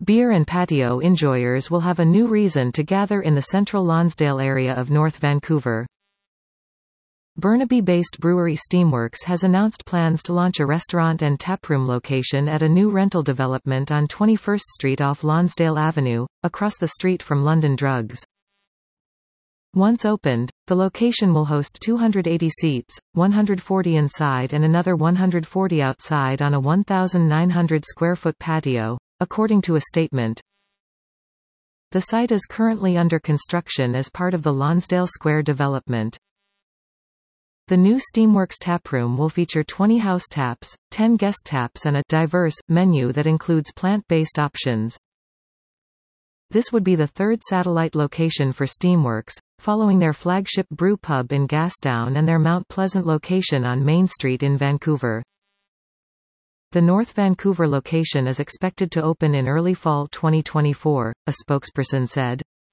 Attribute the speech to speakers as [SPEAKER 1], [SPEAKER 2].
[SPEAKER 1] Beer and patio enjoyers will have a new reason to gather in the central Lonsdale area of North Vancouver. Burnaby-based brewery Steamworks has announced plans to launch a restaurant and taproom location at a new rental development on 21st Street off Lonsdale Avenue, across the street from London Drugs. Once opened, the location will host 280 seats, 140 inside and another 140 outside on a 1,900 square foot patio, according to a statement. The site is currently under construction as part of the Lonsdale Square development. The new Steamworks taproom will feature 20 house taps, 10 guest taps and a diverse menu that includes plant-based options. This would be the third satellite location for Steamworks, following their flagship brew pub in Gastown and their Mount Pleasant location on Main Street in Vancouver. The North Vancouver location is expected to open in early fall 2024, a spokesperson said.